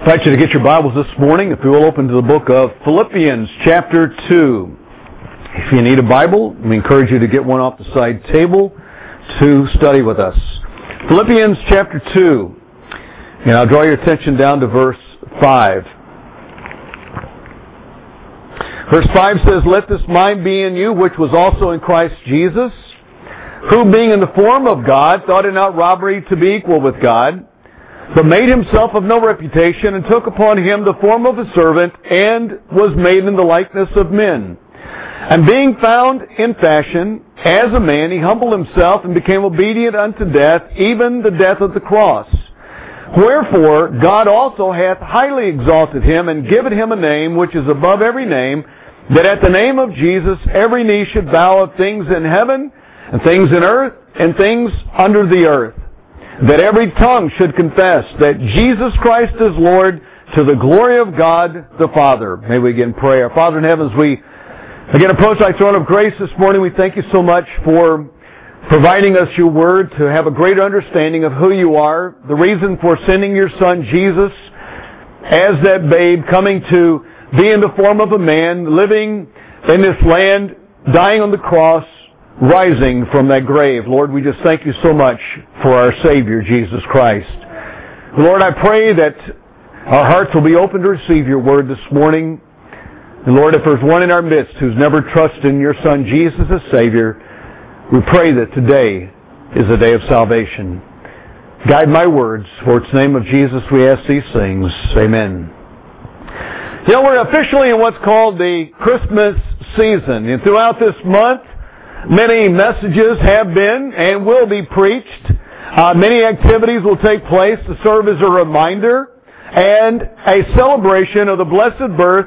I invite you to get your Bibles this morning, if you will, open to the book of Philippians chapter 2. If you need a Bible, we encourage you to get one off the side table to study with us. Philippians chapter 2. And I'll draw your attention down to verse 5. Verse 5 says, "Let this mind be in you, which was also in Christ Jesus, who being in the form of God, thought it not robbery to be equal with God, but made himself of no reputation, and took upon him the form of a servant, and was made in the likeness of men. And being found in fashion as a man, he humbled himself, and became obedient unto death, even the death of the cross. Wherefore God also hath highly exalted him, and given him a name which is above every name, that at the name of Jesus every knee should bow, of things in heaven, and things in earth, and things under the earth. That every tongue should confess that Jesus Christ is Lord, to the glory of God the Father." May we again pray. Our Father in heaven, as we again approach thy throne of grace this morning, we thank you so much for providing us your word to have a greater understanding of who you are, the reason for sending your Son Jesus as that babe, coming to be in the form of a man, living in this land, dying on the cross, rising from that grave. Lord, we just thank you so much for our Savior, Jesus Christ. Lord, I pray that our hearts will be open to receive your word this morning. And Lord, if there's one in our midst who's never trusted in your Son, Jesus as Savior, we pray that today is a day of salvation. Guide my words. For its name of Jesus we ask these things. Amen. You know, we're officially in what's called the Christmas season. And throughout this month, many messages have been and will be preached. Many activities will take place to serve as a reminder and a celebration of the blessed birth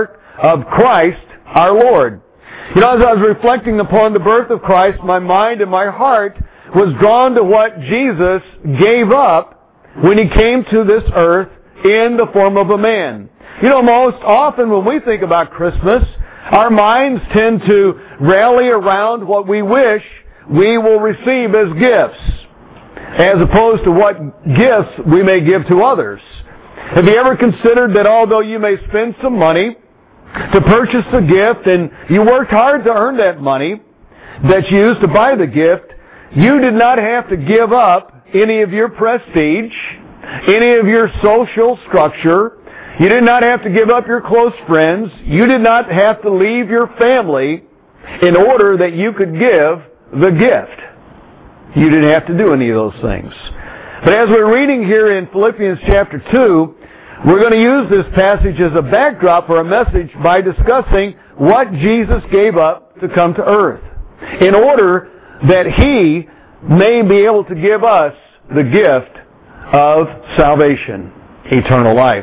of Christ our Lord. You know, as I was reflecting upon the birth of Christ, my mind and my heart was drawn to what Jesus gave up when He came to this earth in the form of a man. You know, most often when we think about Christmas, our minds tend to rally around what we wish we will receive as gifts, as opposed to what gifts we may give to others. Have you ever considered that although you may spend some money to purchase the gift, and you worked hard to earn that money that you used to buy the gift, you did not have to give up any of your prestige, any of your social structure. You did not have to give up your close friends. You did not have to leave your family in order that you could give the gift. You didn't have to do any of those things. But as we're reading here in Philippians chapter 2, we're going to use this passage as a backdrop for a message by discussing what Jesus gave up to come to earth in order that He may be able to give us the gift of salvation, eternal life.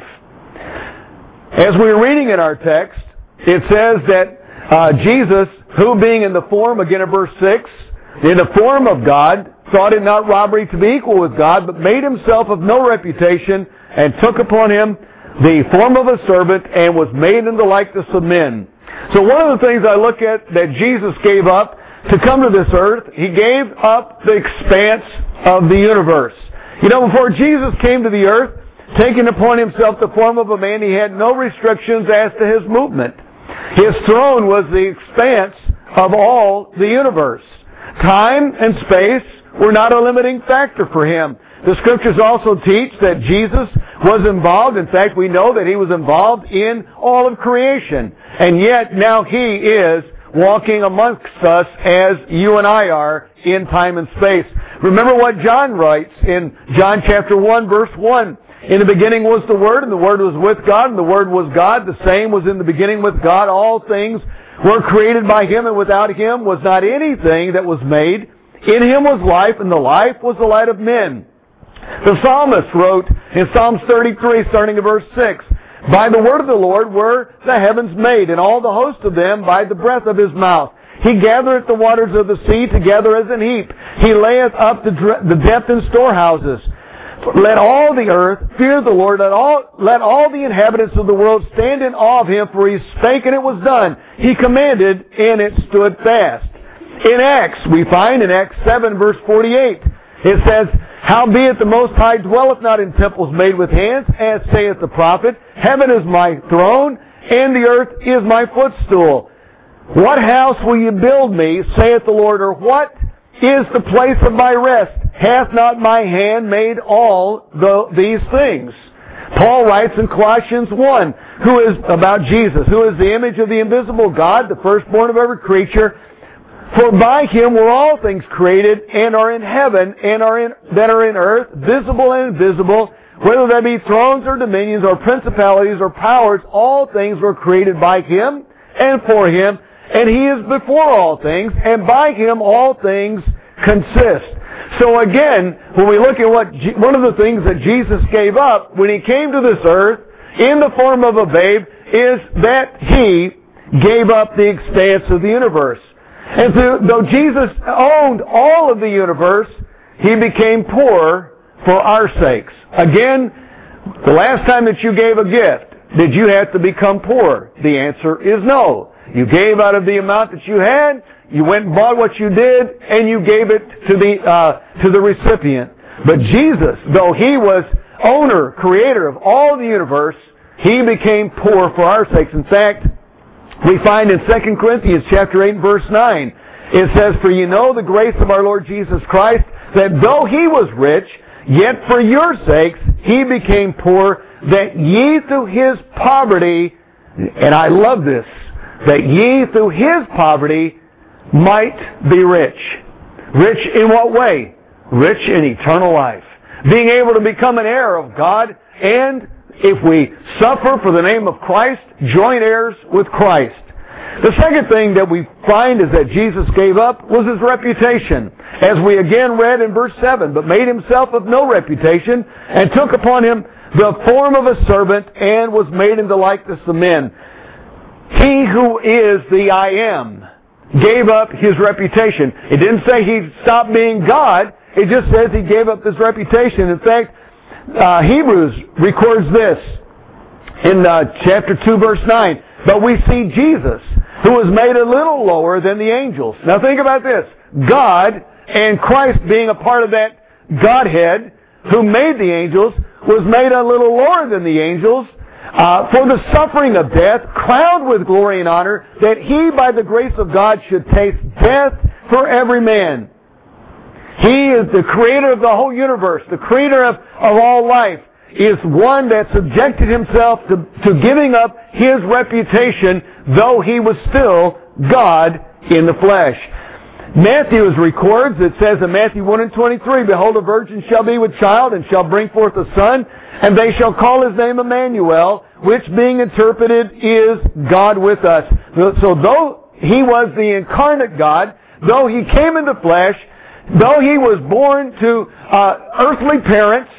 As we're reading in our text, it says that Jesus, who being in the form, again in verse 6, in the form of God, thought it not robbery to be equal with God, but made himself of no reputation, and took upon him the form of a servant, and was made in the likeness of men. So one of the things I look at that Jesus gave up to come to this earth, He gave up the expanse of the universe. You know, before Jesus came to the earth, taking upon Himself the form of a man, He had no restrictions as to His movement. His throne was the expanse of all the universe. Time and space were not a limiting factor for Him. The Scriptures also teach that Jesus was involved. In fact, we know that He was involved in all of creation. And yet now He is walking amongst us as you and I are in time and space. Remember what John writes in John chapter 1, verse 1. "In the beginning was the Word, and the Word was with God, and the Word was God. The same was in the beginning with God. All things were created by Him, and without Him was not anything that was made. In Him was life, and the life was the light of men." The psalmist wrote in Psalms 33, starting at verse 6, "By the word of the Lord were the heavens made, and all the host of them by the breath of His mouth. He gathereth the waters of the sea together as an heap. He layeth up the depth in storehouses. Let all the earth fear the Lord. Let all the inhabitants of the world stand in awe of Him, for He spake and it was done. He commanded and it stood fast." In Acts, we find in Acts 7 verse 48, It says, "Howbeit the Most High dwelleth not in temples made with hands, as saith the prophet, Heaven is my throne, and the earth is my footstool. What house will you build me, saith the Lord, or what is the place of my rest? Hath not my hand made all these things?" Paul writes in Colossians 1, who is about Jesus, who is the image of the invisible God, the firstborn of every creature. "For by Him were all things created, and are in heaven, and that are in earth, visible and invisible, whether they be thrones or dominions or principalities or powers, all things were created by Him and for Him, and He is before all things, and by Him all things consist." So again, when we look at one of the things that Jesus gave up when He came to this earth in the form of a babe is that He gave up the expanse of the universe. And though Jesus owned all of the universe, He became poor for our sakes. Again, the last time that you gave a gift, did you have to become poor? The answer is no. You gave out of the amount that you had, you went and bought what you did, and you gave it to the recipient. But Jesus, though He was owner, creator of all the universe, He became poor for our sakes. In fact, we find in 2 Corinthians chapter 8 and verse 9, it says, "For you know the grace of our Lord Jesus Christ, that though He was rich, yet for your sakes He became poor, that ye through His poverty," and I love this, "that ye through His poverty might be rich." Rich in what way? Rich in eternal life. Being able to become an heir of God, and if we suffer for the name of Christ, joint heirs with Christ. The second thing that we find is that Jesus gave up was His reputation. As we again read in verse 7, "But made Himself of no reputation, and took upon Him the form of a servant, and was made in the likeness of men." He who is the I Am gave up His reputation. It didn't say He stopped being God. It just says He gave up His reputation. In fact, Hebrews records this in chapter 2 verse 9. "But we see Jesus, who was made a little lower than the angels." Now think about this. God and Christ being a part of that Godhead who made the angels was made a little lower than the angels for the suffering of death, crowned with glory and honor, that He by the grace of God should taste death for every man. He is the creator of the whole universe, the creator of all life, is one that subjected Himself to giving up His reputation, though He was still God in the flesh. Matthew records, it says in Matthew 1 and 23, "Behold, a virgin shall be with child, and shall bring forth a son, and they shall call His name Emmanuel, which being interpreted is God with us." So though He was the incarnate God, though He came in the flesh, though He was born to earthly parents,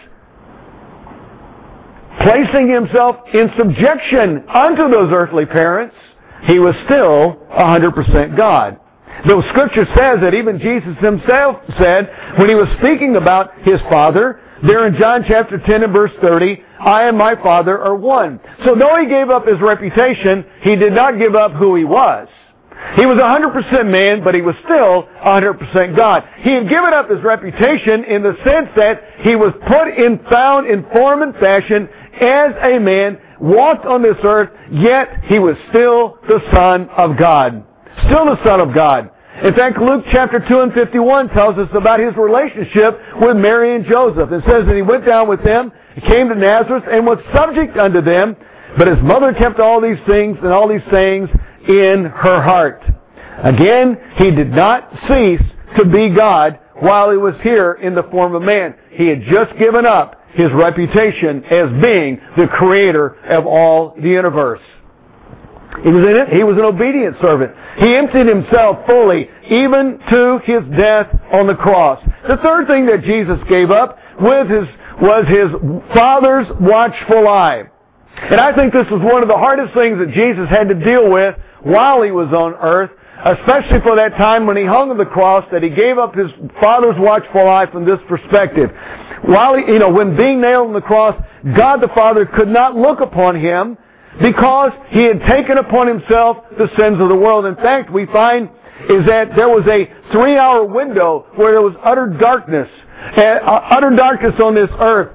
placing Himself in subjection unto those earthly parents, He was still 100% God. The Scripture says that even Jesus Himself said, when He was speaking about His Father, there in John chapter 10 and verse 30, "I and my Father are one." So though He gave up His reputation, He did not give up who He was. He was 100% man, but He was still 100% God. He had given up His reputation in the sense that He was found in form and fashion as a man, walked on this earth, yet He was still the Son of God. Still the Son of God. In fact, Luke chapter 2 and 51 tells us about His relationship with Mary and Joseph. It says that He went down with them, He came to Nazareth, and was subject unto them, but His mother kept all these things and all these sayings in her heart. Again, He did not cease to be God while He was here in the form of man. He had just given up His reputation as being the creator of all the universe. He was an obedient servant. He emptied Himself fully, even to His death on the cross. The third thing that Jesus gave up was His Father's watchful eye. And I think this was one of the hardest things that Jesus had to deal with while He was on earth, especially for that time when He hung on the cross, that He gave up His Father's watchful eye from this perspective. When being nailed on the cross, God the Father could not look upon Him because He had taken upon Himself the sins of the world. In fact, we find is that there was a 3-hour window where there was utter darkness utter darkness on this earth.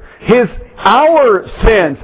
Our sins,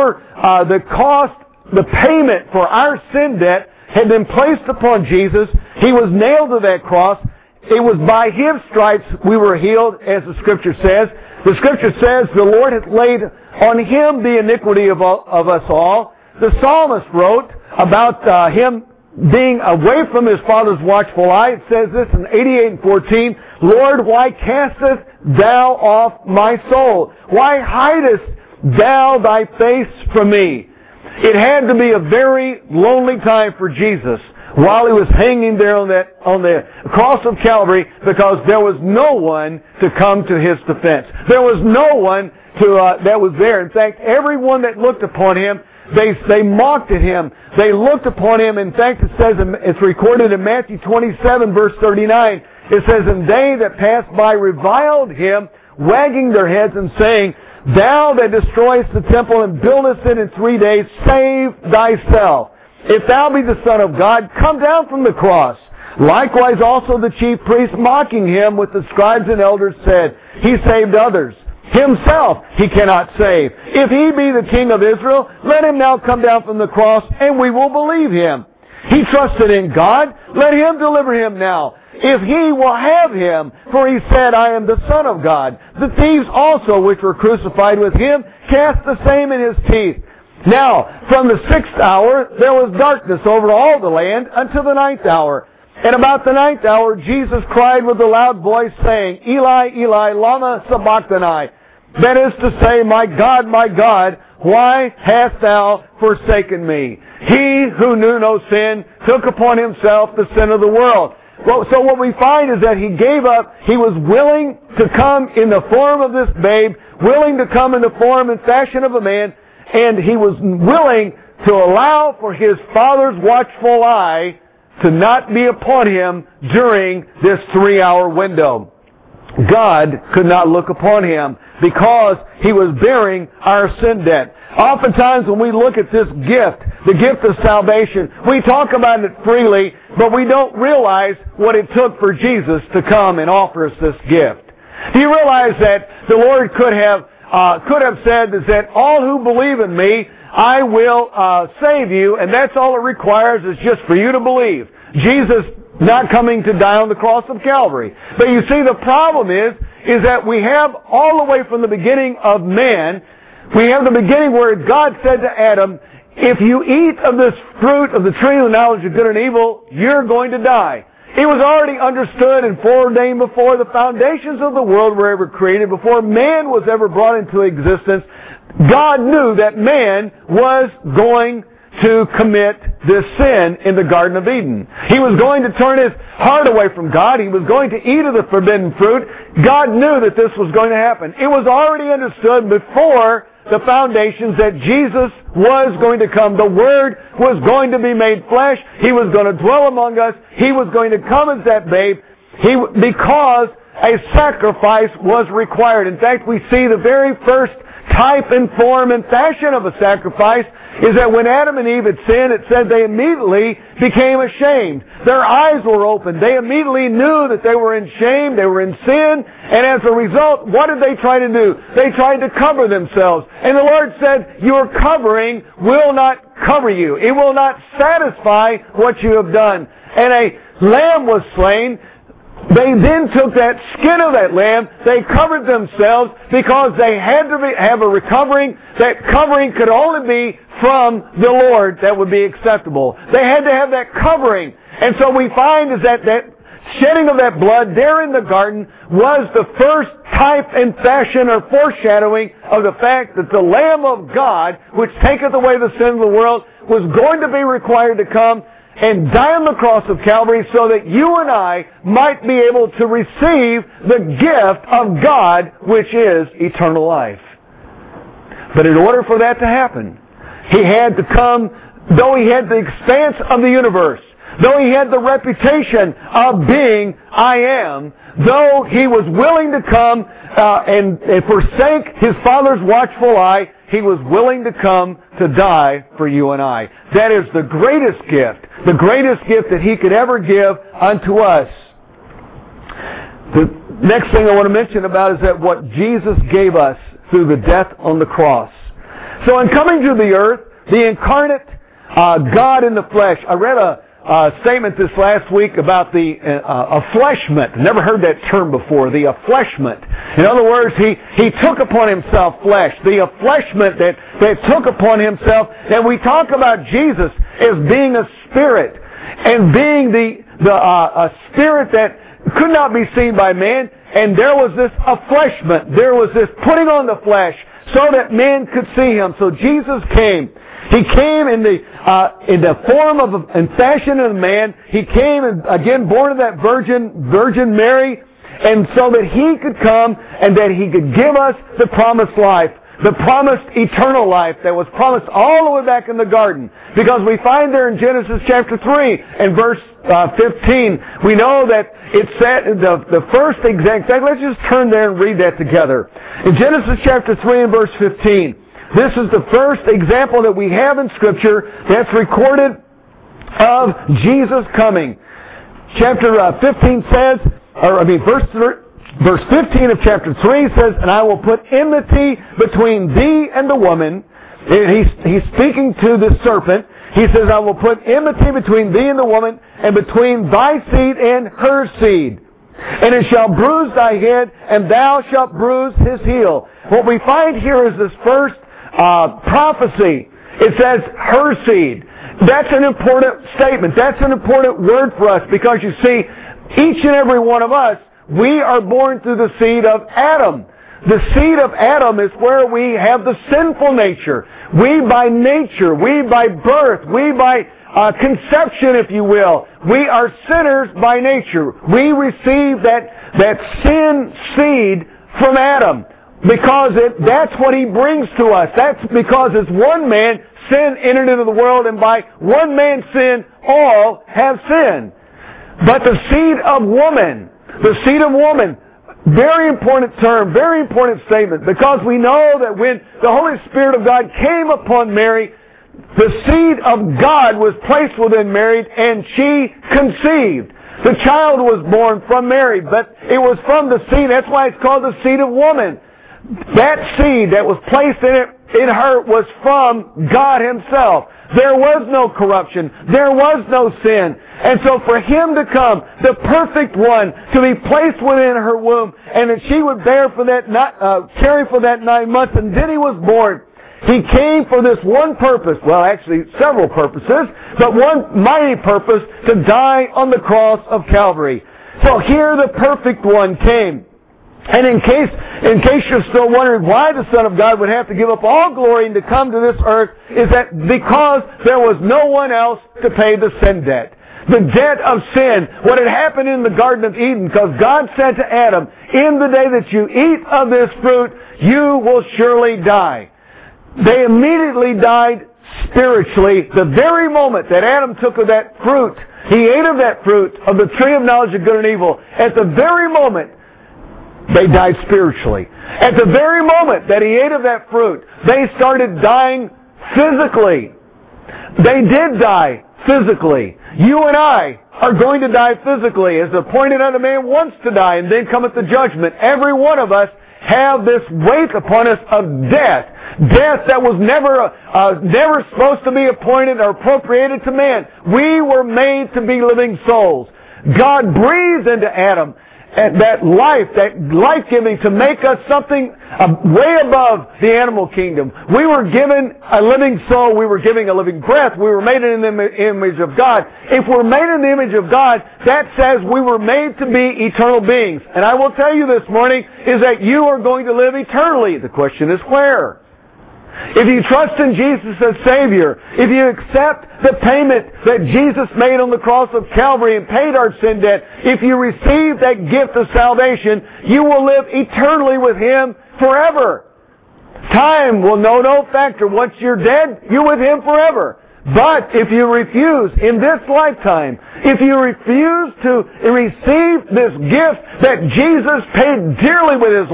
the cost, the payment for our sin debt had been placed upon Jesus. He was nailed to that cross. It was by His stripes we were healed, as the Scripture says. The Scripture says the Lord hath laid on Him the iniquity of us all. The psalmist wrote about Him being away from His Father's watchful eye. It says this in 88:14, Lord, why castest Thou off my soul? Why hidest Thou Thy face from me? It had to be a very lonely time for Jesus while He was hanging there on the cross of Calvary, because there was no one to come to His defense. There was no one that was there. In fact, everyone that looked upon Him, they mocked at Him. They looked upon Him. In fact, it says, it's recorded in Matthew 27, verse 39. It says, and they that passed by reviled Him, wagging their heads and saying, Thou that destroyest the temple and buildest it in 3 days, save thyself. If thou be the Son of God, come down from the cross. Likewise also the chief priests, mocking Him with the scribes and elders, said, He saved others. Himself He cannot save. If He be the King of Israel, let Him now come down from the cross, and we will believe Him. He trusted in God. Let Him deliver him now, if He will have him. For He said, I am the Son of God. The thieves also, which were crucified with Him, cast the same in His teeth. Now, from the 6th hour, there was darkness over all the land until the 9th hour. And about the 9th hour, Jesus cried with a loud voice, saying, Eli, Eli, lama sabachthani. That is to say, my God, why hast Thou forsaken me? He who knew no sin took upon Himself the sin of the world. Well, so what we find is that He gave up. He was willing to come in the form of this babe, willing to come in the form and fashion of a man, and He was willing to allow for His Father's watchful eye to not be upon Him during this 3-hour window. God could not look upon Him because He was bearing our sin debt. Oftentimes when we look at this gift, the gift of salvation, we talk about it freely, but we don't realize what it took for Jesus to come and offer us this gift. Do you realize that the Lord could have said that all who believe in me, I will save you, and that's all it requires is just for you to believe. Jesus not coming to die on the cross of Calvary. But you see, the problem is that we have all the way from the beginning of man, we have the beginning where God said to Adam, if you eat of this fruit of the tree of the knowledge of good and evil, you're going to die. It was already understood and foreordained before the foundations of the world were ever created, before man was ever brought into existence. God knew that man was going to commit this sin in the Garden of Eden. He was going to turn his heart away from God. He was going to eat of the forbidden fruit. God knew that this was going to happen. It was already understood before the foundations that Jesus was going to come. The Word was going to be made flesh. He was going to dwell among us. He was going to come as that babe because a sacrifice was required. In fact, we see the very first type and form and fashion of a sacrifice is that when Adam and Eve had sinned, it said they immediately became ashamed. Their eyes were opened. They immediately knew that they were in shame, they were in sin, and as a result, what did they try to do? They tried to cover themselves. And the Lord said, your covering will not cover you. It will not satisfy what you have done. And a lamb was slain. They then took that skin of that lamb, they covered themselves because they had to have a recovering. That covering could only be from the Lord that would be acceptable. They had to have that covering. And so we find is that shedding of that blood there in the garden was the first type and fashion or foreshadowing of the fact that the Lamb of God, which taketh away the sin of the world, was going to be required to come and die on the cross of Calvary so that you and I might be able to receive the gift of God, which is eternal life. But in order for that to happen, He had to come, though He had the expanse of the universe, though He had the reputation of being I am, though He was willing to come and forsake His Father's watchful eye, He was willing to come to die for you and I. That is the greatest gift that He could ever give unto us. next thing I want to mention about is that what Jesus gave us through the death on the cross. So in coming to the earth, the incarnate God in the flesh. I read a statement this last week about the affleshment. Never heard that term before, the affleshment. In other words, he took upon himself flesh. The affleshment that took upon himself. And we talk about Jesus as being a spirit and being a spirit that could not be seen by man. And there was this affleshment. There was this putting on the flesh so that man could see him. So Jesus came. He came in the form of in fashion of a man. He came again born of that Virgin Mary, and so that he could come and that he could give us the promised life, the promised eternal life that was promised all the way back in the garden. Because we find there in Genesis chapter 3 and verse 15, we know that it said the first exact. Let's just turn there and read that together. In Genesis chapter 3 and verse 15. This is the first example that we have in Scripture that's recorded of Jesus coming. Chapter 15 says, verse 15 of chapter 3 says, "And I will put enmity between thee and the woman." He's speaking to the serpent. He says, "I will put enmity between thee and the woman, and between thy seed and her seed. And it shall bruise thy head, and thou shalt bruise his heel." What we find here is this first prophecy. It says her seed. That's an important statement. That's an important word for us, because you see, each and every one of us, we are born through the seed of Adam. The seed of Adam is where we have the sinful nature. We by nature, we by birth, we by conception, if you will. We are sinners by nature. We receive that sin seed from Adam. Because that's what he brings to us. That's because as one man, sin entered into the world, and by one man's sin, all have sinned. But the seed of woman, very important term, very important statement, because we know that when the Holy Spirit of God came upon Mary, the seed of God was placed within Mary, and she conceived. The child was born from Mary, but it was from the seed. That's why it's called the seed of woman. That seed that was placed in her was from God Himself. There was no corruption. There was no sin. And so for Him to come, the perfect one, to be placed within her womb, and that she would bear for that, carry for that 9 months, and then He was born. He came for this one purpose, well actually several purposes, but one mighty purpose, to die on the cross of Calvary. So here the perfect one came. And in case you're still wondering why the Son of God would have to give up all glory and to come to this earth, is that because there was no one else to pay the sin debt. The debt of sin. What had happened in the Garden of Eden, because God said to Adam, "In the day that you eat of this fruit, you will surely die." They immediately died spiritually the very moment that Adam took of that fruit. He ate of that fruit of the tree of knowledge of good and evil. At the very moment, they died spiritually. At the very moment that he ate of that fruit, they started dying physically. They did die physically. You and I are going to die physically, as appointed unto man once to die, and then cometh the judgment. Every one of us have this weight upon us of death. Death that was never supposed to be appointed or appropriated to man. We were made to be living souls. God breathed into Adam that life-giving, to make us something way above the animal kingdom. We were given a living soul. We were given a living breath. We were made in the image of God. If we're made in the image of God, that says we were made to be eternal beings. And I will tell you this morning is that you are going to live eternally. The question is where? If you trust in Jesus as Savior, if you accept the payment that Jesus made on the cross of Calvary and paid our sin debt, if you receive that gift of salvation, you will live eternally with Him forever. Time will know no factor. Once you're dead, you're with Him forever. But if you refuse in this lifetime, if you refuse to receive this gift that Jesus paid dearly with His life,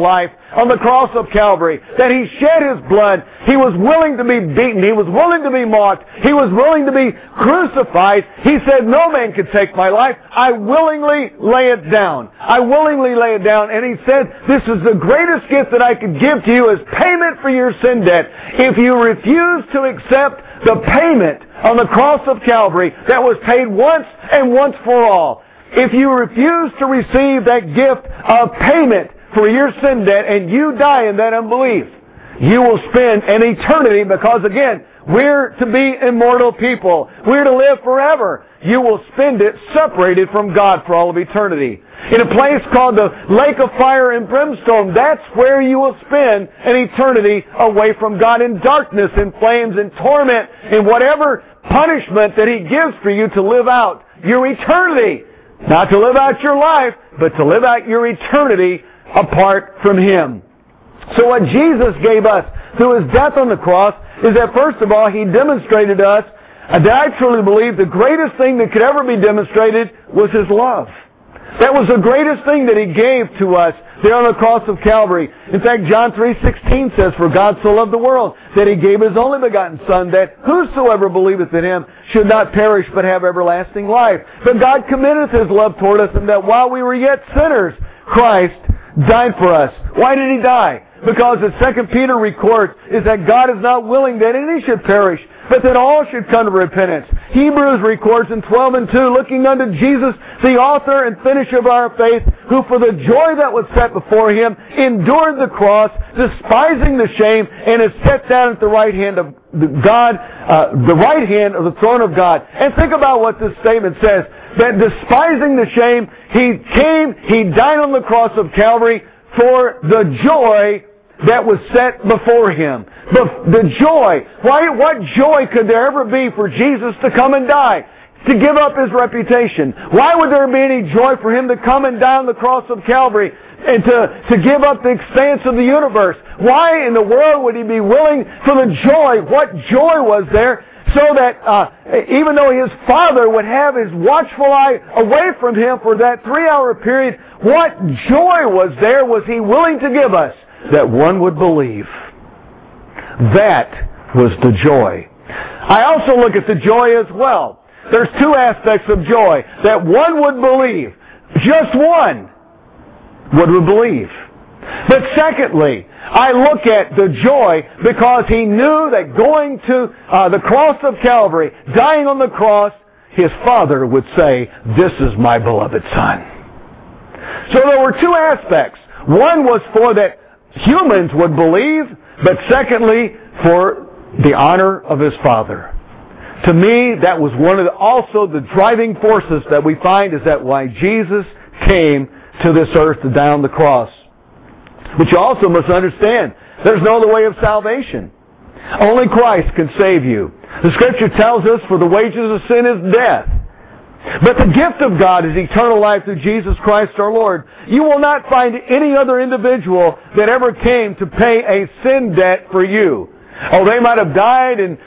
on the cross of Calvary, that He shed His blood. He was willing to be beaten. He was willing to be mocked. He was willing to be crucified. He said, no man could take my life. I willingly lay it down. I willingly lay it down. And He said, this is the greatest gift that I could give to you as payment for your sin debt. If you refuse to accept the payment on the cross of Calvary that was paid once and once for all, if you refuse to receive that gift of payment for your sin debt and you die in that unbelief, you will spend an eternity, because again, we're to be immortal people. We're to live forever. You will spend it separated from God for all of eternity. In a place called the lake of fire and brimstone, that's where you will spend an eternity away from God, in darkness, in flames, in torment, in whatever punishment that He gives for you to live out your eternity. Not to live out your life, but to live out your eternity apart from Him. So what Jesus gave us through His death on the cross is that, first of all, He demonstrated to us that I truly believe the greatest thing that could ever be demonstrated was His love. That was the greatest thing that He gave to us there on the cross of Calvary. In fact, John 3:16 says, for God so loved the world that He gave His only begotten Son, that whosoever believeth in Him should not perish but have everlasting life. But God commendeth His love toward us, and that while we were yet sinners, Christ died for us. Why did He die? Because as 2 Peter records, is that God is not willing that any should perish, but that all should come to repentance. Hebrews records in 12:2, looking unto Jesus, the author and finisher of our faith, who for the joy that was set before Him endured the cross, despising the shame, and is set down at the right hand of God, the right hand of the throne of God. And think about what this statement says, that despising the shame, He came, He died on the cross of Calvary for the joy that was set before Him. The joy. What joy could there ever be for Jesus to come and die? To give up His reputation. Why would there be any joy for Him to come and die on the cross of Calvary and to give up the expanse of the universe? Why in the world would He be willing for the joy? What joy was there? So that even though His Father would have His watchful eye away from Him for that 3-hour period, what joy was there was He willing to give us? That one would believe. That was the joy. I also look at the joy as well. There's two aspects of joy. That one would believe. Just one would believe. But secondly, I look at the joy because He knew that going to the cross of Calvary, dying on the cross, His Father would say, this is my beloved Son. So there were two aspects. One was for that humans would believe, but secondly, for the honor of His Father. To me, that was one of also the driving forces that we find, is that why Jesus came to this earth to die on the cross. But you also must understand, there's no other way of salvation. Only Christ can save you. The Scripture tells us, for the wages of sin is death. But the gift of God is eternal life through Jesus Christ our Lord. You will not find any other individual that ever came to pay a sin debt for you. Oh, they might have died in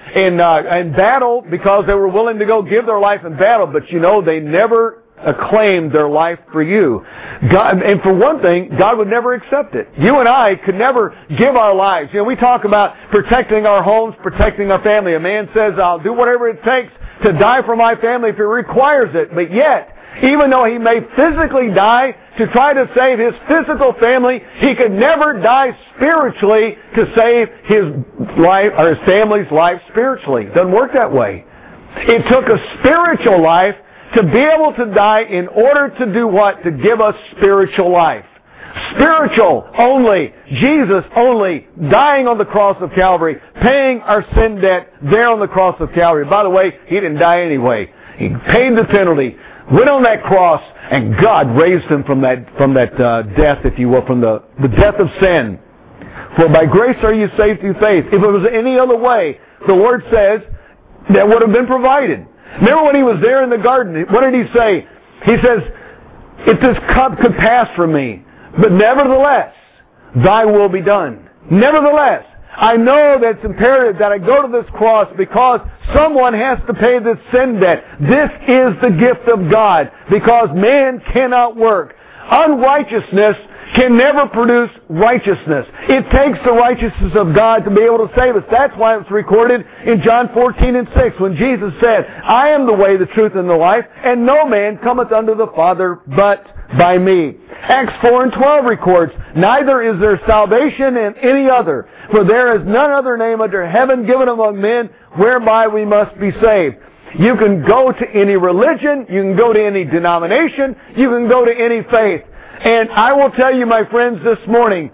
battle because they were willing to go give their life in battle, but you know, they never claimed their life for you. God, and for one thing, God would never accept it. You and I could never give our lives. You know, we talk about protecting our homes, protecting our family. A man says, I'll do whatever it takes to die for my family if it requires it. But yet, even though he may physically die to try to save his physical family, he could never die spiritually to save his life or his family's life spiritually. It doesn't work that way. It took a spiritual life to be able to die in order to do what? To give us spiritual life. Spiritual only. Jesus only. Dying on the cross of Calvary. Paying our sin debt there on the cross of Calvary. By the way, He didn't die anyway. He paid the penalty. Went on that cross, and God raised Him from that death, if you will, from the death of sin. For by grace are you saved through faith. If it was any other way, the Lord says, that would have been provided. Remember when He was there in the garden, what did He say? He says, if this cup could pass from me, but nevertheless, Thy will be done. Nevertheless, I know that it's imperative that I go to this cross because someone has to pay this sin debt. This is the gift of God because man cannot work. Unrighteousness can never produce righteousness. It takes the righteousness of God to be able to save us. That's why it's recorded in John 14:6 when Jesus said, I am the way, the truth, and the life, and no man cometh unto the Father but by me. Acts 4:12 records, neither is there salvation in any other, for there is none other name under heaven given among men whereby we must be saved. You can go to any religion, you can go to any denomination, you can go to any faith. And I will tell you, my friends, this morning,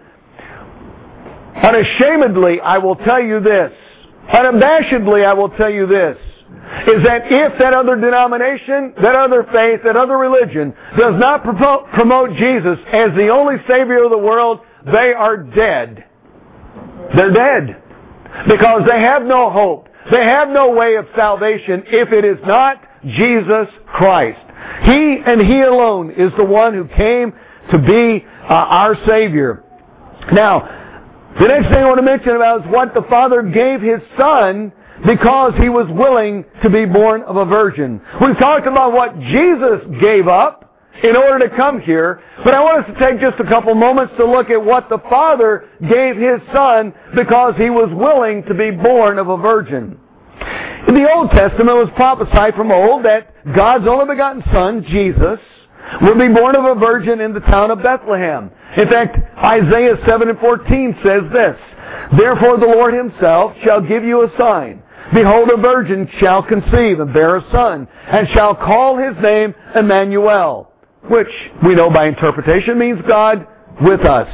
unashamedly, I will tell you this, unabashedly, I will tell you this, is that if that other denomination, that other faith, that other religion does not promote Jesus as the only Savior of the world, they are dead. They're dead. Because they have no hope. They have no way of salvation if it is not Jesus Christ. He and He alone is the one who came to be our Savior. Now, the next thing I want to mention about is what the Father gave His Son because He was willing to be born of a virgin. We've talked about what Jesus gave up in order to come here, but I want us to take just a couple moments to look at what the Father gave His Son because He was willing to be born of a virgin. In the Old Testament, it was prophesied from old that God's only begotten Son, Jesus, would be born of a virgin in the town of Bethlehem. In fact, Isaiah 7:14 says this, Therefore the Lord Himself shall give you a sign. Behold, a virgin shall conceive and bear a son, and shall call His name Emmanuel, which we know by interpretation means God with us.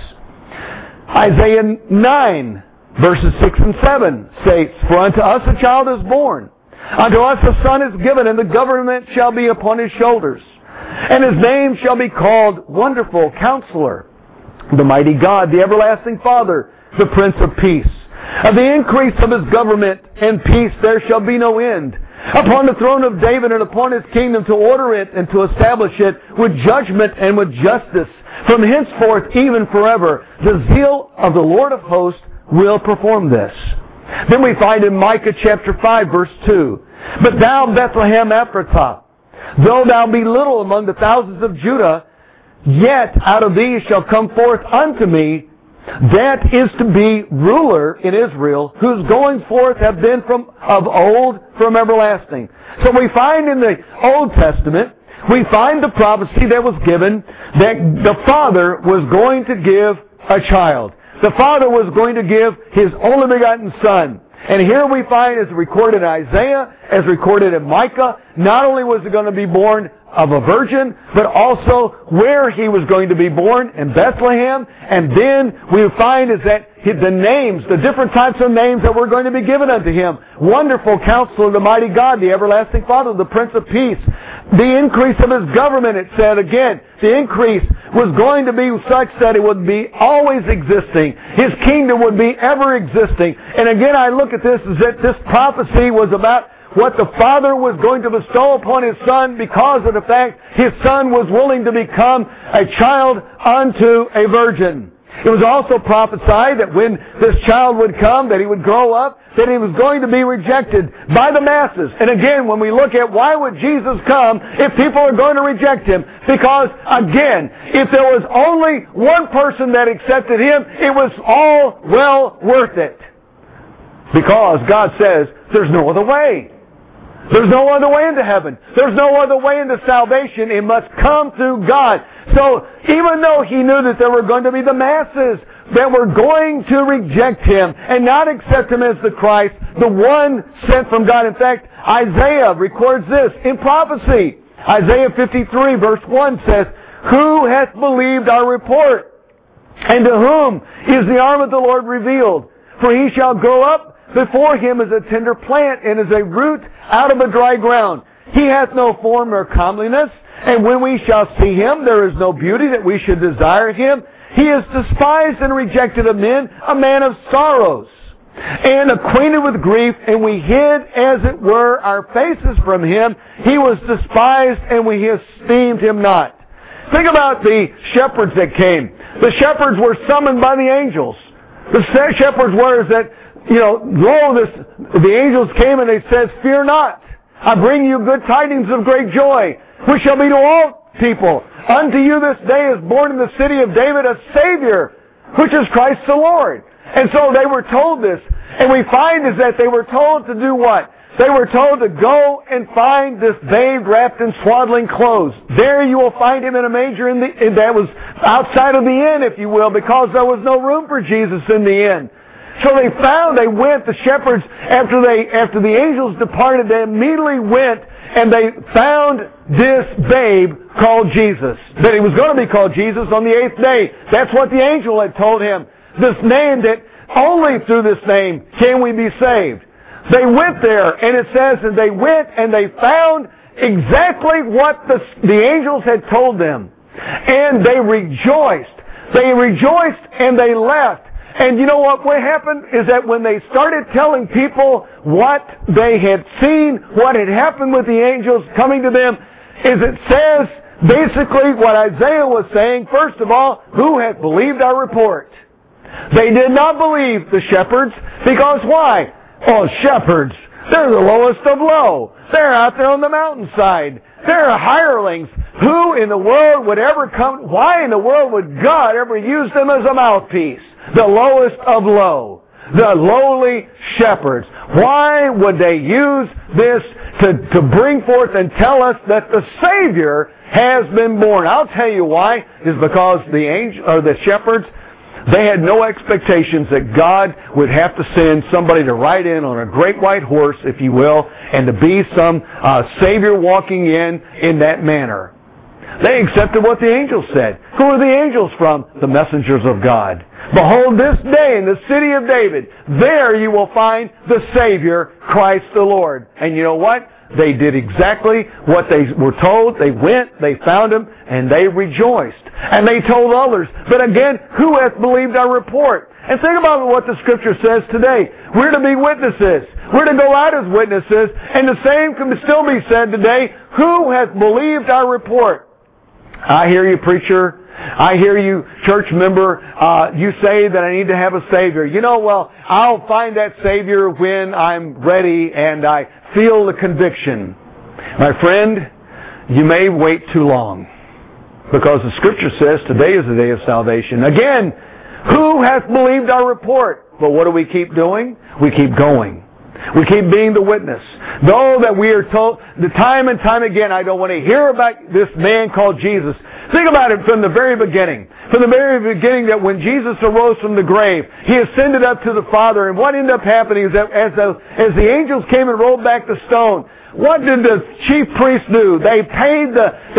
Isaiah 9, verses 6 and 7 states, For unto us a child is born, unto us a son is given, and the government shall be upon His shoulders. And His name shall be called Wonderful Counselor, the Mighty God, the Everlasting Father, the Prince of Peace. Of the increase of His government and peace there shall be no end, upon the throne of David and upon His kingdom, to order it and to establish it with judgment and with justice, from henceforth even forever. The zeal of the Lord of hosts will perform this. Then we find in Micah chapter 5, verse 2, But thou, Bethlehem Ephrathah, though thou be little among the thousands of Judah, yet out of thee shall come forth unto me that is to be ruler in Israel, whose goings forth have been of old, from everlasting. So we find in the Old Testament, we find the prophecy that was given that the Father was going to give a child. The Father was going to give His only begotten Son. And here we find, as recorded in Isaiah, as recorded in Micah, not only was He going to be born of a virgin, but also where He was going to be born, in Bethlehem. And then we find is that the names, the different types of names that were going to be given unto Him. Wonderful Counselor, the Mighty God, the Everlasting Father, the Prince of Peace. The increase of His government, it said again, the increase was going to be such that it would be always existing. His kingdom would be ever existing. And again, I look at this as that this prophecy was about what the Father was going to bestow upon His Son because of the fact His Son was willing to become a child unto a virgin. It was also prophesied that when this child would come, that He would grow up, that He was going to be rejected by the masses. And again, when we look at why would Jesus come if people are going to reject Him? Because, again, if there was only one person that accepted Him, it was all well worth it. Because God says, there's no other way. There's no other way into heaven. There's no other way into salvation. It must come through God. So even though He knew that there were going to be the masses that were going to reject Him and not accept Him as the Christ, the one sent from God. In fact, Isaiah records this in prophecy. Isaiah 53 verse 1 says, Who hath believed our report? And to whom is the arm of the Lord revealed? For He shall grow up before Him as a tender plant, and as a root out of a dry ground. He hath no form nor comeliness, and when we shall see Him, there is no beauty that we should desire Him. He is despised and rejected of men, a man of sorrows, and acquainted with grief, and we hid, as it were, our faces from Him. He was despised, and we esteemed Him not. Think about the shepherds that came. The shepherds were summoned by the angels. The shepherds were that, the angels came and they said, Fear not. I bring you good tidings of great joy, which shall be to all people. unto you this day is born in the city of David a Savior, which is Christ the Lord. And so they were told this. And we find is that they were told to do what? They were told to go and find this babe wrapped in swaddling clothes. There you will find him in a manger that was outside of the inn, if you will, because there was no room for Jesus in the inn. So they went, the shepherds, after the angels departed, they immediately went and they found this babe called Jesus. That he was going to be called Jesus on the 8th day. That's what the angel had told him. This name that only through this name can we be saved. They went there, and it says that they went and they found exactly what the angels had told them. And they rejoiced. They rejoiced and they left. And you know what happened is that when they started telling people what they had seen, what had happened with the angels coming to them, is it says basically what Isaiah was saying, first of all, who hath believed our report? They did not believe the shepherds, because why? Oh, shepherds, they're the lowest of low. They're out there on the mountainside. They're hirelings. Who in the world would ever come? Why in the world would God ever use them as a mouthpiece? The lowest of low. The lowly shepherds. Why would they use this to bring forth and tell us that the Savior has been born? I'll tell you why. Is because the shepherds, they had no expectations that God would have to send somebody to ride in on a great white horse, if you will, and to be some Savior walking in that manner. They accepted what the angels said. Who are the angels from? The messengers of God. Behold, this day in the city of David, there you will find the Savior, Christ the Lord. And you know what? They did exactly what they were told. They went, they found him, and they rejoiced. And they told others. But again, who hath believed our report? And think about what the Scripture says today. We're to be witnesses. We're to go out as witnesses. And the same can still be said today. Who hath believed our report? I hear you, preacher. I hear you, church member. You say that I need to have a Savior. You know, well, I'll find that Savior when I'm ready and I feel the conviction. My friend, you may wait too long, because the Scripture says today is the day of salvation. Again, who hath believed our report? But what do we keep doing? We keep going. We keep being the witness. Though that we are told, the time and time again, I don't want to hear about this man called Jesus. Think about it from the very beginning. From the very beginning, that when Jesus arose from the grave, He ascended up to the Father, and what ended up happening is that as the angels came and rolled back the stone, what did the chief priests do? They paid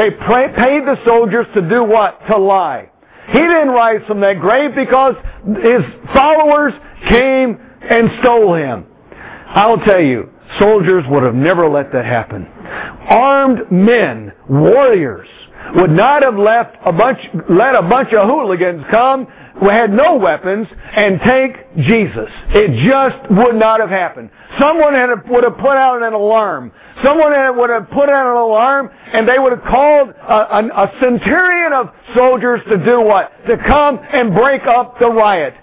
the soldiers to do what? To lie. He didn't rise from that grave because His followers came and stole Him. I'll tell you, soldiers would have never let that happen. Armed men, warriors, would not have let a bunch of hooligans come who had no weapons and take Jesus. It just would not have happened. Someone would have put out an alarm. Someone would have put out an alarm, and they would have called a centurion of soldiers to do what? To come and break up the riot.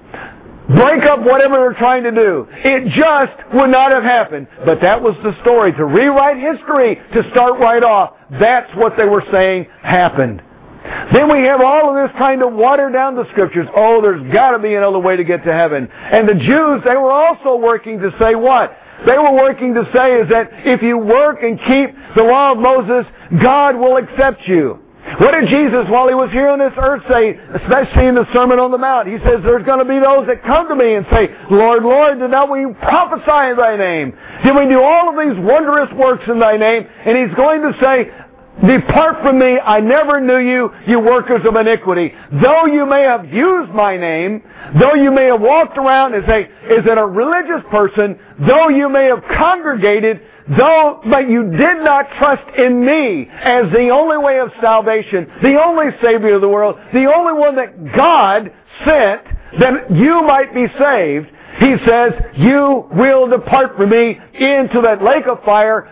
Break up whatever they're trying to do. It just would not have happened. But that was the story. To rewrite history, to start right off. That's what they were saying happened. Then we have all of this trying to water down the Scriptures. Oh, there's got to be another way to get to heaven. And the Jews, they were also working to say what? They were working to say is that if you work and keep the law of Moses, God will accept you. What did Jesus, while He was here on this earth, say, especially in the Sermon on the Mount? He says, there's going to be those that come to me and say, Lord, Lord, did not we prophesy in Thy name? Did we do all of these wondrous works in Thy name? And He's going to say, depart from me, I never knew you, you workers of iniquity. Though you may have used my name, though you may have walked around as a religious person, though you may have congregated, but you did not trust in me as the only way of salvation, the only Savior of the world, the only one that God sent that you might be saved, He says, you will depart from me into that lake of fire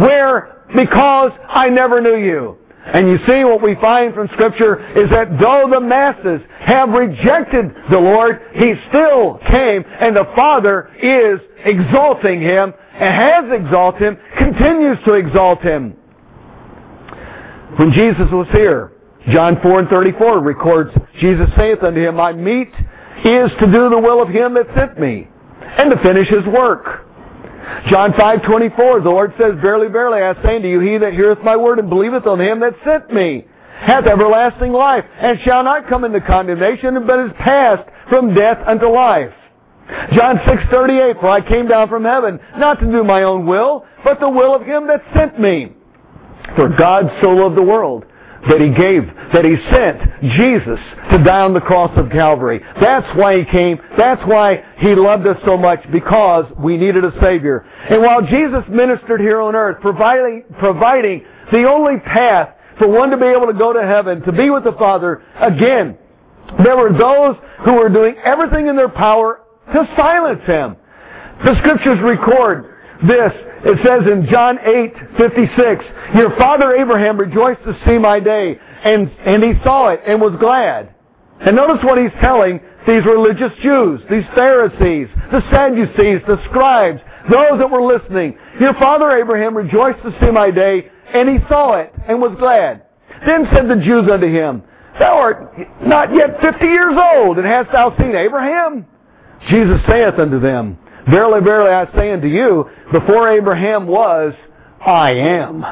because I never knew you. And you see what we find from Scripture is that though the masses have rejected the Lord, He still came, and the Father is exalting Him, and has exalted Him, continues to exalt Him. When Jesus was here, John 4:34 records, Jesus saith unto him, My meat is to do the will of him that sent me, and to finish his work. John 5:24, the Lord says, Verily, verily, I say unto you, he that heareth my word and believeth on him that sent me hath everlasting life, and shall not come into condemnation, but is passed from death unto life. John 6:38, For I came down from heaven, not to do my own will, but the will of him that sent me. For God so loved the world, that He sent Jesus to die on the cross of Calvary. That's why He came. That's why He loved us so much, because we needed a Savior. And while Jesus ministered here on earth, providing the only path for one to be able to go to heaven, to be with the Father, again, there were those who were doing everything in their power to silence Him. The Scriptures record this. It says in John 8:56, Your father Abraham rejoiced to see my day, and he saw it and was glad. And notice what he's telling these religious Jews, these Pharisees, the Sadducees, the scribes, those that were listening. Your father Abraham rejoiced to see my day, and he saw it and was glad. Then said the Jews unto him, Thou art not yet 50 years old, and hast thou seen Abraham? Jesus saith unto them, Verily, verily, I say unto you, before Abraham was, I am.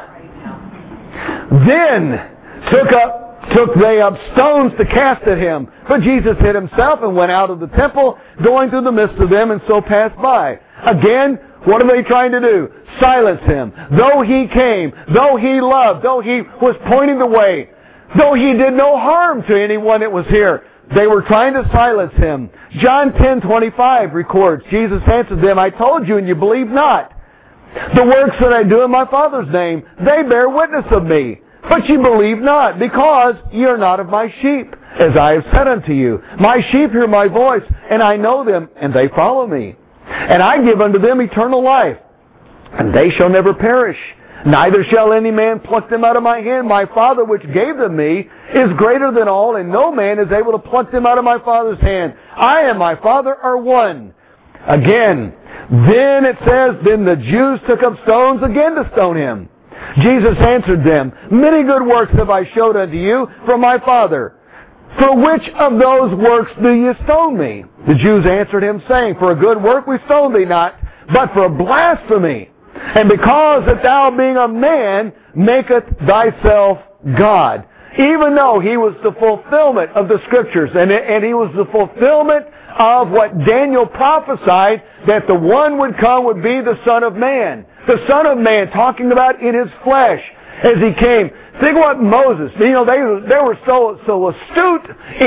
Then took they up stones to cast at him. But Jesus hid himself and went out of the temple, going through the midst of them, and so passed by. Again, what are they trying to do? Silence him. Though he came, though he loved, though he was pointing the way, though he did no harm to anyone that was here, they were trying to silence him. John 10:25 records, Jesus answered them, I told you, and you believe not. The works that I do in my Father's name, they bear witness of me. But ye believe not, because ye are not of my sheep, as I have said unto you. My sheep hear my voice, and I know them, and they follow me. And I give unto them eternal life, and they shall never perish. Neither shall any man pluck them out of my hand. My Father which gave them me is greater than all, and no man is able to pluck them out of my Father's hand. I and my Father are one. Again, then it says, Then the Jews took up stones again to stone him. Jesus answered them, Many good works have I showed unto you from my Father. For which of those works do ye stone me? The Jews answered him, saying, For a good work we stone thee not, but for blasphemy. And because that thou, being a man, maketh thyself God. Even though he was the fulfillment of the Scriptures, and he was the fulfillment of what Daniel prophesied, that the one would come would be the Son of Man. The Son of Man, talking about in his flesh as he came. Think what Moses, they were so astute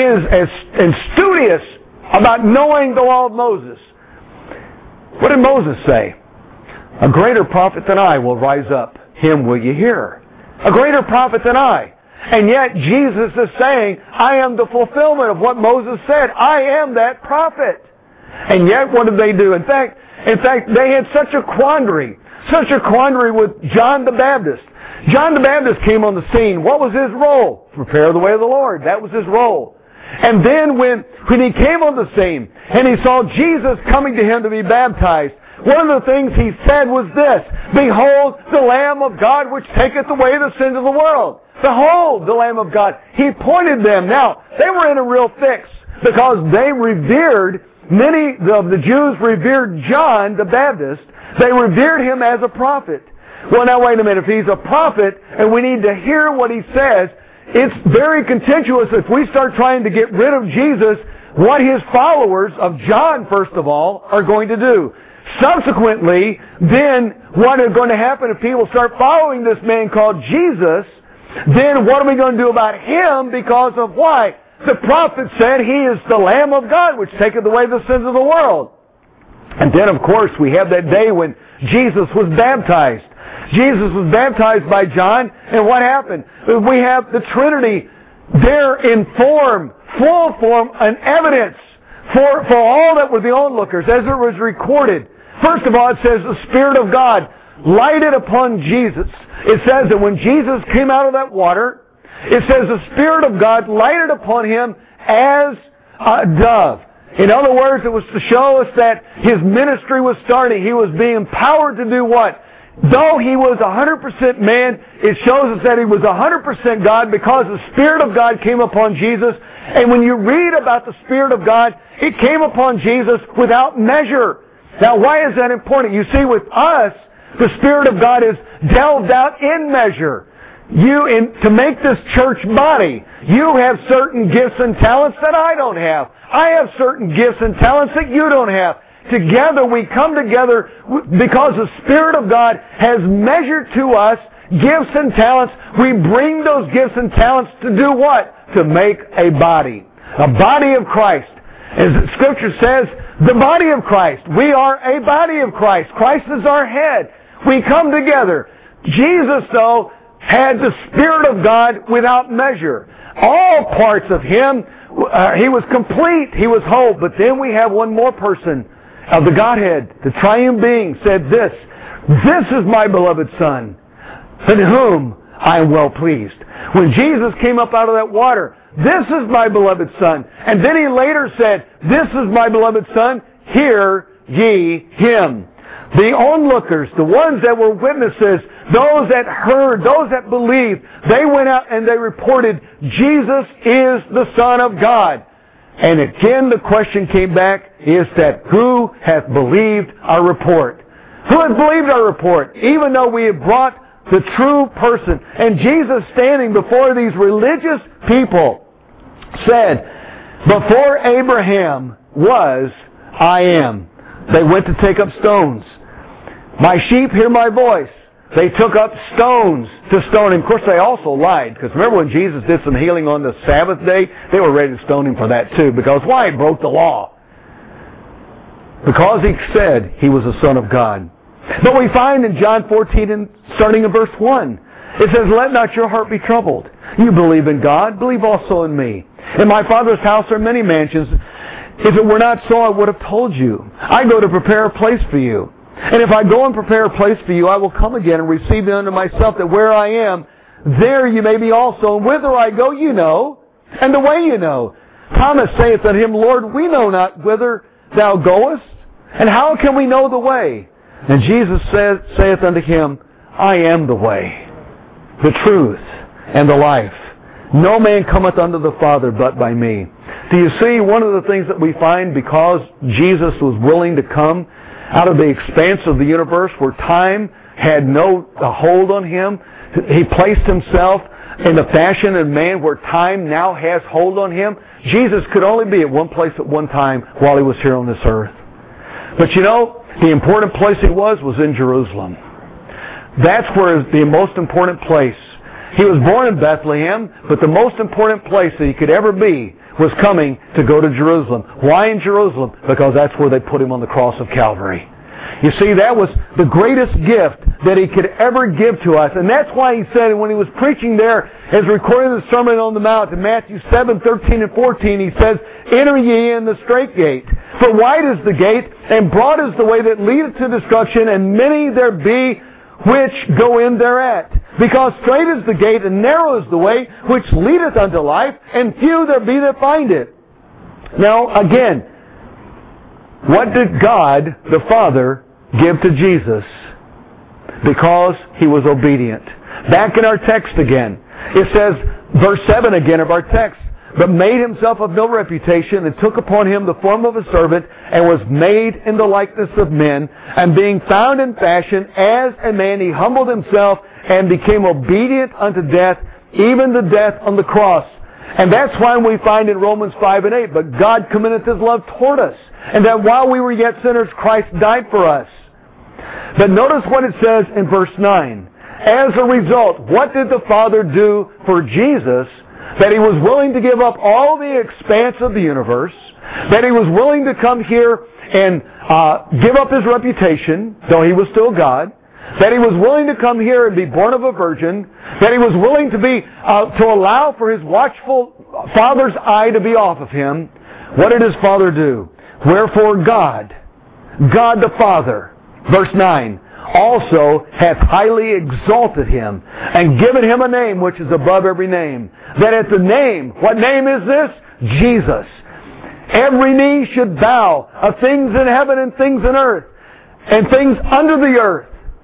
and studious about knowing the law of Moses. What did Moses say? A greater prophet than I will rise up. Him will you hear. A greater prophet than I. And yet Jesus is saying, I am the fulfillment of what Moses said. I am that prophet. And yet what did they do? In fact, they had such a quandary with John the Baptist. John the Baptist came on the scene. What was his role? Prepare the way of the Lord. That was his role. And then when he came on the scene and he saw Jesus coming to him to be baptized, one of the things he said was this, Behold the Lamb of God which taketh away the sins of the world. Behold the Lamb of God. He pointed them. Now, they were in a real fix because they revered, many of the Jews revered John the Baptist. They revered him as a prophet. Well, now wait a minute. If he's a prophet and we need to hear what he says, it's very contentious if we start trying to get rid of Jesus, what his followers of John, first of all, are going to do. Subsequently, then what is going to happen if people start following this man called Jesus? Then what are we going to do about him? Because of why? The prophet said he is the Lamb of God which taketh away the sins of the world. And then, of course, we have that day when Jesus was baptized. Jesus was baptized by John, and what happened? We have the Trinity there in form, full form, and evidence for all that were the onlookers, as it was recorded. First of all, it says the Spirit of God lighted upon Jesus. It says that when Jesus came out of that water, it says the Spirit of God lighted upon him as a dove. In other words, it was to show us that his ministry was starting. He was being empowered to do what? though He was 100% man, it shows us that He was 100% God because the Spirit of God came upon Jesus. And when you read about the Spirit of God, it came upon Jesus without measure. Now, why is that important? You see, with us, the Spirit of God is delved out in measure. To make this church body, you have certain gifts and talents that I don't have. I have certain gifts and talents that you don't have. Together, we come together because the Spirit of God has measured to us gifts and talents. We bring those gifts and talents to do what? To make a body of Christ. As Scripture says, the body of Christ. We are a body of Christ. Christ is our head. We come together. Jesus, though, had the Spirit of God without measure. All parts of Him, He was complete. He was whole. But then we have one more person of the Godhead. The Triune Being said this, "This is my beloved Son, in whom I am well pleased." When Jesus came up out of that water, "This is my beloved Son." And then He later said, "This is my beloved Son, hear ye Him." The onlookers, the ones that were witnesses, those that heard, those that believed, they went out and they reported, Jesus is the Son of God. And again the question came back, is that who hath believed our report? Who hath believed our report? Even though we have brought the true person. And Jesus, standing before these religious people, said, "Before Abraham was, I am." They went to take up stones. "My sheep hear my voice." They took up stones to stone him. Of course, they also lied. Because remember when Jesus did some healing on the Sabbath day? They were ready to stone Him for that too. Because why? He broke the law. Because He said He was the Son of God. But we find in John 14, and starting in verse 1, it says, "Let not your heart be troubled. You believe in God, believe also in me. In my Father's house are many mansions. If it were not so, I would have told you. I go to prepare a place for you. And if I go and prepare a place for you, I will come again and receive you unto myself, that where I am, there you may be also. And whither I go, you know, and the way you know." Thomas saith unto Him, "Lord, we know not whither Thou goest, and how can we know the way?" And Jesus saith unto him, "I am the way, the truth, and the life. No man cometh unto the Father but by me." Do you see one of the things that we find because Jesus was willing to come out of the expanse of the universe where time had no hold on Him, He placed Himself in the fashion of man where time now has hold on Him. Jesus could only be at one place at one time while He was here on this earth. But you know, the important place He was in Jerusalem. That's where the most important place. He was born in Bethlehem, but the most important place that He could ever be was coming to go to Jerusalem. Why in Jerusalem? Because that's where they put Him on the cross of Calvary. You see, that was the greatest gift that He could ever give to us. And that's why He said, when He was preaching there, as recording the Sermon on the Mount in Matthew 7:13 and 14, He says, "Enter ye in the strait gate. For wide is the gate, and broad is the way that leadeth to destruction, and many there be which go in thereat. Because strait is the gate, and narrow is the way which leadeth unto life, and few there be that find it." Now, again, what did God the Father give to Jesus? Because He was obedient. Back in our text again, it says, verse 7 again of our text, "But made Himself of no reputation, and took upon Him the form of a servant, and was made in the likeness of men. And being found in fashion as a man, He humbled Himself, and became obedient unto death, even the death on the cross." And that's why we find in Romans 5 and 8, "But God commendeth His love toward us, and that while we were yet sinners, Christ died for us." But notice what it says in verse 9. As a result, what did the Father do for Jesus? That He was willing to give up all the expanse of the universe, that He was willing to come here and give up His reputation, though He was still God, that He was willing to come here and be born of a virgin, that He was willing to to allow for His watchful Father's eye to be off of Him. What did His Father do? "Wherefore God the Father," verse 9, "also hath highly exalted Him, and given Him a name which is above every name, that at the name," what name is this? Jesus. "Every knee should bow, of things in heaven and things in earth, and things under the earth,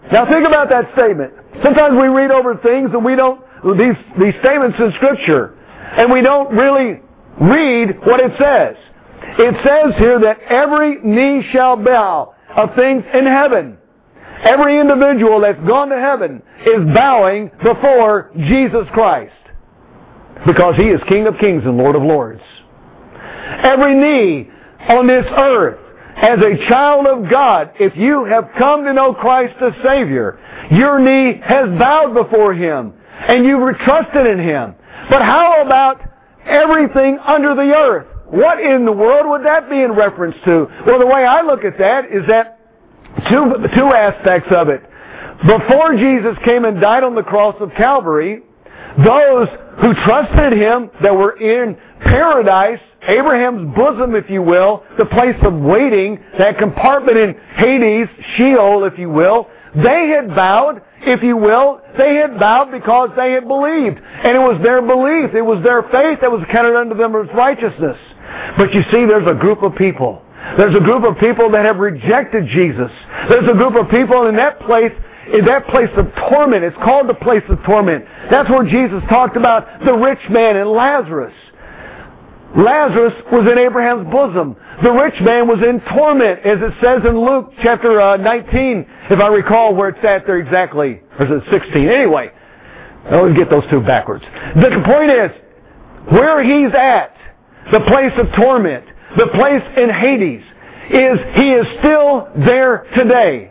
Now think about that statement. Sometimes we read over things and we don't, these statements in Scripture, and we don't really read what it says. It says here that every knee shall bow of things in heaven. Every individual that's gone to heaven is bowing before Jesus Christ, because He is King of Kings and Lord of Lords. Every knee on this earth, as a child of God, if you have come to know Christ as Savior, your knee has bowed before Him, and you've trusted in Him. But how about everything under the earth? What in the world would that be in reference to? Well, the way I look at that is that two aspects of it. Before Jesus came and died on the cross of Calvary, those who trusted Him, that were in paradise, Abraham's bosom, if you will, the place of waiting, that compartment in Hades, Sheol, if you will, they had bowed, if you will, they had bowed because they had believed. And it was their belief, it was their faith that was counted unto them as righteousness. But you see, there's a group of people. There's a group of people that have rejected Jesus. There's a group of people in that place of torment. It's called the place of torment. That's where Jesus talked about the rich man and Lazarus. Lazarus was in Abraham's bosom. The rich man was in torment, as it says in Luke chapter 19, if I recall where it's at there exactly. Or is it 16? Anyway, I always get those two backwards. The point is, where he's at, the place of torment, the place in Hades, he is still there today,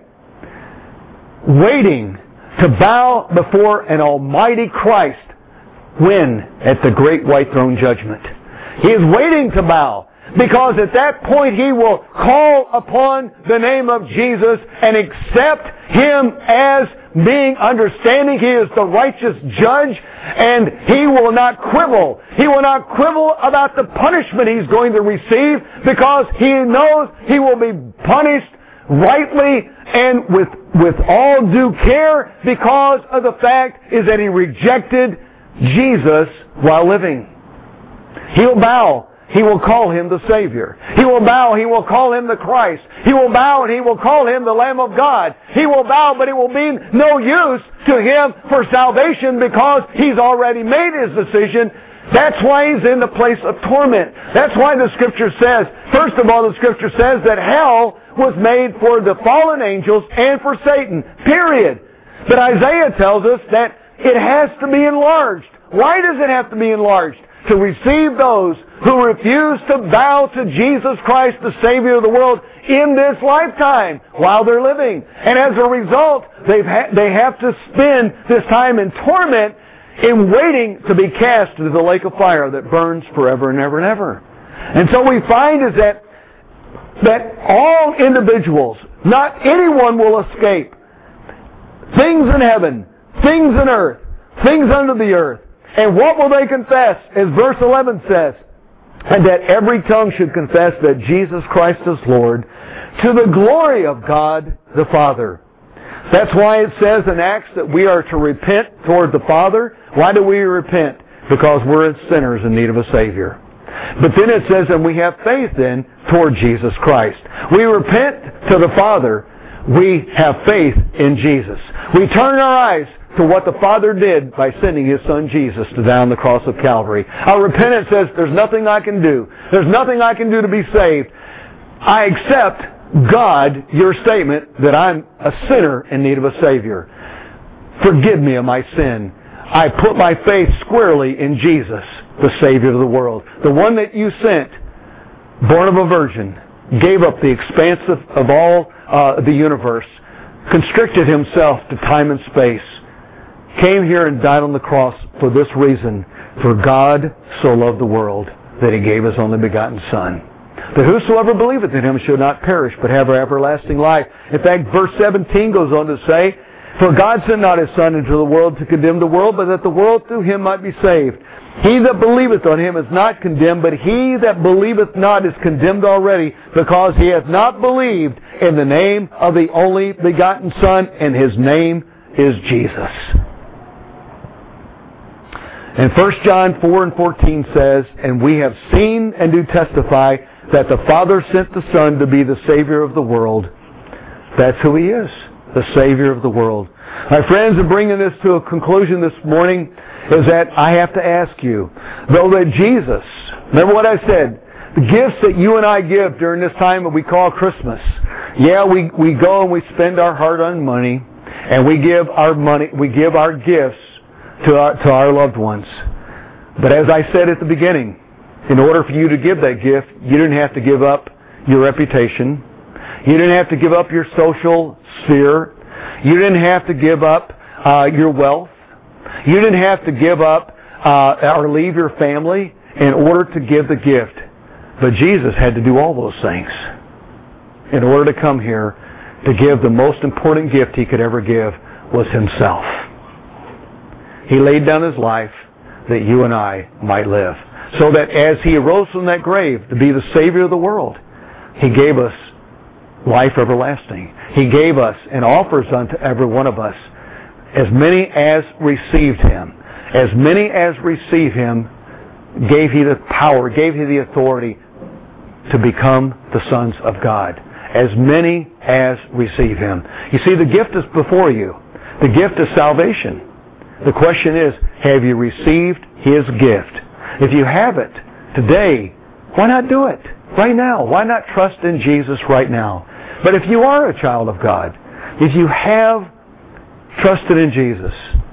waiting to bow before an almighty Christ when? At the great white throne judgment. He is waiting to bow, because at that point He will call upon the name of Jesus and accept Him as being understanding. He is the righteous judge, and He will not quibble. He will not quibble about the punishment He's going to receive, because He knows He will be punished rightly and with all due care, because of the fact is that He rejected Jesus while living. He'll bow. He will call Him the Savior. He will bow. He will call Him the Christ. He will bow and He will call Him the Lamb of God. He will bow, but it will be no use to Him for salvation, because He's already made His decision. That's why He's in the place of torment. That's why the Scripture says, first of all, the Scripture says that hell was made for the fallen angels and for Satan. Period. But Isaiah tells us that it has to be enlarged. Why does it have to be enlarged? To receive those who refuse to bow to Jesus Christ, the Savior of the world, in this lifetime while they're living. And as a result, they have to spend this time in torment, in waiting to be cast into the lake of fire that burns forever and ever and ever. And so we find is that all individuals, not anyone will escape. Things in heaven, things in earth, things under the earth. And what will they confess? As verse 11 says, and that every tongue should confess that Jesus Christ is Lord, to the glory of God the Father. That's why it says in Acts that we are to repent toward the Father. Why do we repent? Because we're sinners in need of a Savior. But then it says, and we have faith then toward Jesus Christ. We repent to the Father. We have faith in Jesus. We turn our eyes to what the Father did by sending His Son Jesus to die on the cross of Calvary. Our repentance says, there's nothing I can do. There's nothing I can do to be saved. I accept, God, your statement that I'm a sinner in need of a Savior. Forgive me of my sin. I put my faith squarely in Jesus, the Savior of the world. The one that you sent, born of a virgin, gave up the expanse of all the universe, constricted Himself to time and space, came here and died on the cross for this reason. For God so loved the world that He gave His only begotten Son, that whosoever believeth in Him shall not perish, but have everlasting life. In fact, verse 17 goes on to say, for God sent not His Son into the world to condemn the world, but that the world through Him might be saved. He that believeth on Him is not condemned, but he that believeth not is condemned already, because he hath not believed in the name of the only begotten Son, and His name is Jesus. And 1 John 4 and 14 says, and we have seen and do testify that the Father sent the Son to be the Savior of the world. That's who He is. the Savior of the world. My friends, in bringing this to a conclusion this morning, is that I have to ask you, though that Jesus, remember what I said, the gifts that you and I give during this time that we call Christmas, yeah, we go and we spend our hard-earned money, and we give our gifts to our loved ones. But as I said at the beginning, in order for you to give that gift, you didn't have to give up your reputation. You didn't have to give up your social sphere. You didn't have to give up your wealth. You didn't have to give up or leave your family in order to give the gift. But Jesus had to do all those things in order to come here to give the most important gift He could ever give was Himself. He laid down His life that you and I might live. So that as He arose from that grave to be the Savior of the world, He gave us life everlasting. He gave us and offers unto every one of us, as many as received Him. As many as receive Him, gave He the power, gave He the authority to become the sons of God. As many as receive Him. You see, the gift is before you. The gift is salvation. The question is, have you received His gift? If you have it today, why not do it right now? Why not trust in Jesus right now? But if you are a child of God, if you have trusted in Jesus,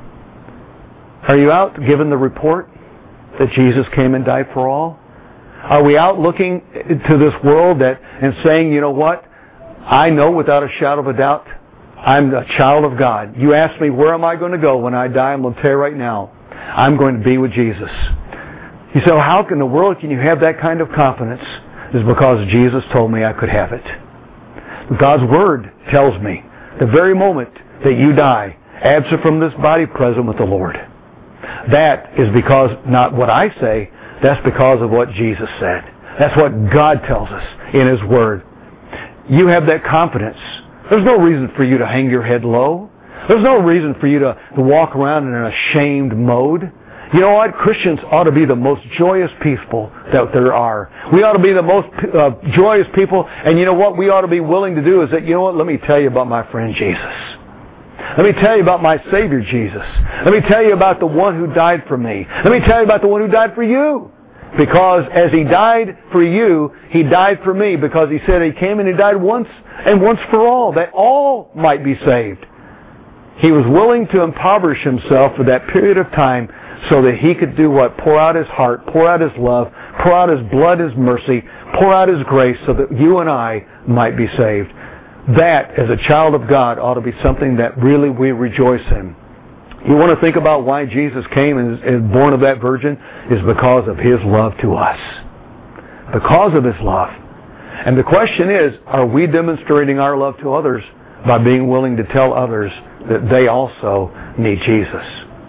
are you out giving the report that Jesus came and died for all? Are we out looking to this world and saying, you know what? I know without a shadow of a doubt, I'm a child of God. You ask me, where am I going to go when I die? I'm going to tell you right now, I'm going to be with Jesus. You say, well, how in the world can you have that kind of confidence? It's because Jesus told me I could have it. God's Word tells me the very moment that you die, absent from this body, present with the Lord. That is because, not what I say, that's because of what Jesus said. That's what God tells us in His Word. You have that confidence. There's no reason for you to hang your head low. There's no reason for you to walk around in an ashamed mode. You know what? Christians ought to be the most joyous people that there are. We ought to be the most joyous people. And you know what we ought to be willing to do is that, you know what? Let me tell you about my friend Jesus. Let me tell you about my Savior Jesus. Let me tell you about the one who died for me. Let me tell you about the one who died for you. Because as He died for you, He died for me. Because He said He came and He died once and once for all, that all might be saved. He was willing to impoverish Himself for that period of time so that He could do what? Pour out His heart, pour out His love, pour out His blood, His mercy, pour out His grace so that you and I might be saved. That, as a child of God, ought to be something that really we rejoice in. You want to think about why Jesus came and is born of that virgin? Is because of His love to us. Because of His love. And the question is, are we demonstrating our love to others by being willing to tell others that they also need Jesus?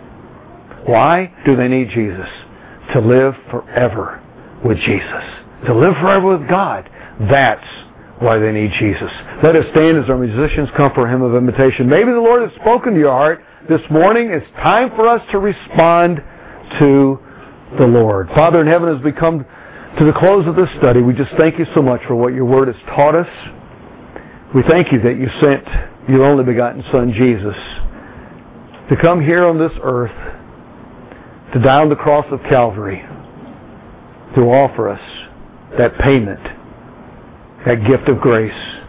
Why do they need Jesus? To live forever with Jesus. To live forever with God. That's why they need Jesus. Let us stand as our musicians come for a hymn of invitation. Maybe the Lord has spoken to your heart this morning. It's time for us to respond to the Lord. Father in heaven, as we come to the close of this study, we just thank You so much for what Your Word has taught us. We thank You that You sent Your only begotten Son, Jesus, to come here on this earth, to die on the cross of Calvary, to offer us that payment, that gift of grace.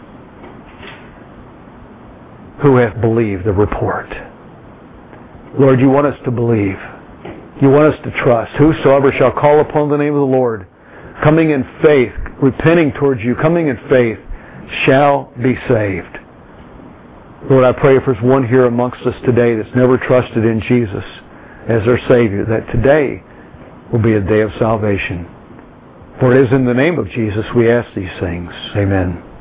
Who hath believed the report? Lord, You want us to believe. You want us to trust. Whosoever shall call upon the name of the Lord, coming in faith, repenting towards You, coming in faith, shall be saved. Lord, I pray if there's one here amongst us today that's never trusted in Jesus as their Savior, that today will be a day of salvation. For it is in the name of Jesus we ask these things. Amen.